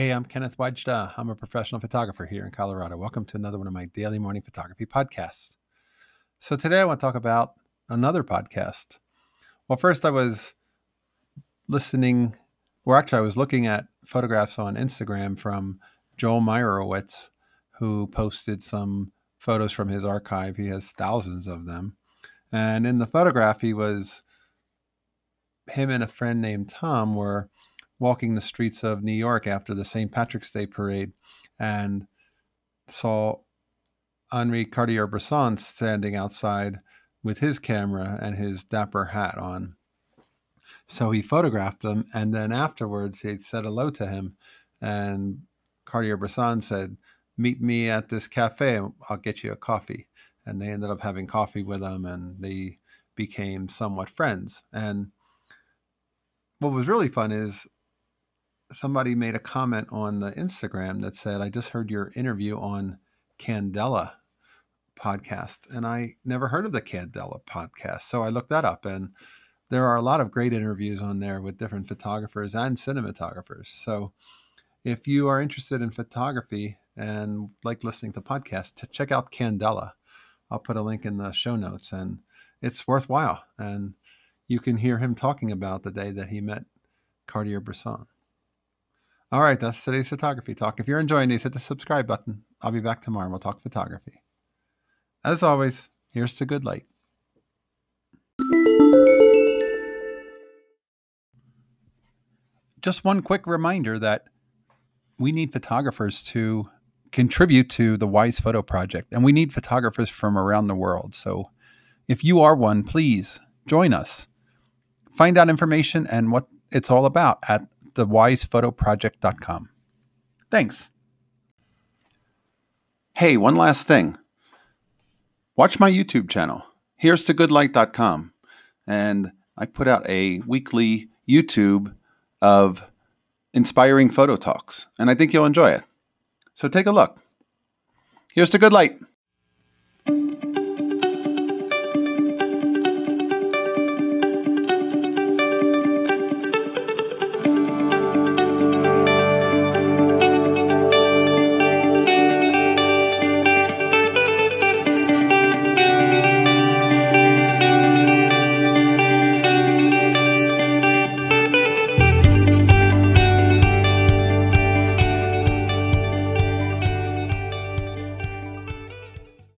Hey, I'm Kenneth Wajda. I'm a professional photographer here in Colorado. Welcome to another one of my daily morning photography podcasts. So today I want to talk about another podcast. Well, first I was I was looking at photographs on Instagram from Joel Meyerowitz, who posted some photos from his archive. He has thousands of them. And in the photograph, him and a friend named Tom were walking the streets of New York after the St. Patrick's Day parade and saw Henri Cartier-Bresson standing outside with his camera and his dapper hat on. So he photographed them, and then afterwards he said hello to him, and Cartier-Bresson said, "Meet me at this cafe and I'll get you a coffee." And they ended up having coffee with him, and they became somewhat friends. And what was really fun is somebody made a comment on the Instagram that said, "I just heard your interview on Candela podcast." And I never heard of the Candela podcast. So I looked that up, and there are a lot of great interviews on there with different photographers and cinematographers. So if you are interested in photography and like listening to podcasts, check out Candela. I'll put a link in the show notes, and it's worthwhile. And you can hear him talking about the day that he met Cartier-Bresson. All right, that's today's photography talk. If you're enjoying these, hit the subscribe button. I'll be back tomorrow and we'll talk photography. As always, here's to good light. Just one quick reminder that we need photographers to contribute to the Wise Photo Project, and we need photographers from around the world. So if you are one, please join us. Find out information and what it's all about at thewisephotoproject.com. Thanks. Hey, one last thing. Watch my YouTube channel, here's to goodlight.com. And I put out a weekly YouTube of inspiring photo talks, and I think you'll enjoy it. So take a look. Here's to good light.